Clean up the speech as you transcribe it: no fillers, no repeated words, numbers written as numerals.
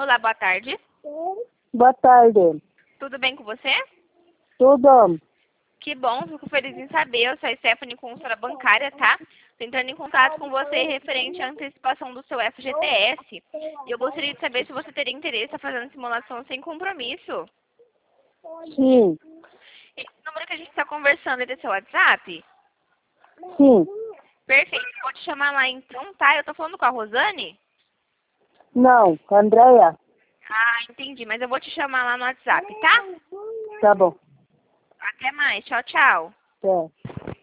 Olá, boa tarde. Boa tarde. Tudo bem com você? Tudo? Que bom, fico feliz em saber. Eu sou a Stephanie, consultora bancária, tá? Tô entrando em contato com você referente à antecipação do seu FGTS. E eu gostaria de saber se você teria interesse em fazer uma simulação sem compromisso. Sim. Esse número que a gente está conversando é do seu WhatsApp? Sim. Perfeito, vou te chamar lá então, tá? Eu tô falando com a Rosane? Não, Andréia. Ah, entendi, mas eu vou te chamar lá no WhatsApp, tá? Tá bom. Até mais, tchau, tchau. Até.